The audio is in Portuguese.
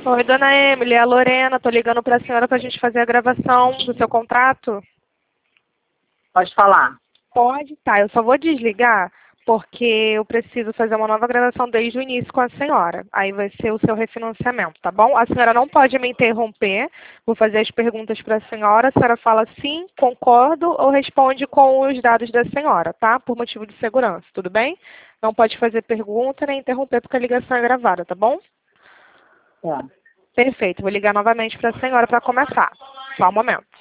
Oi, dona Emily, é a Lorena. Tô ligando para a senhora para a gente fazer a gravação do seu contrato. Pode falar. Pode? Tá, eu só vou desligar porque eu preciso fazer uma nova gravação desde o início com a senhora. Aí vai ser o seu refinanciamento, tá bom? A senhora não pode me interromper. Vou fazer as perguntas para a senhora fala sim, concordo ou responde com os dados da senhora, tá? Por motivo de segurança, tudo bem? Não pode fazer pergunta nem interromper porque a ligação é gravada, tá bom? É. Perfeito, vou ligar novamente para a senhora para começar. Só um momento.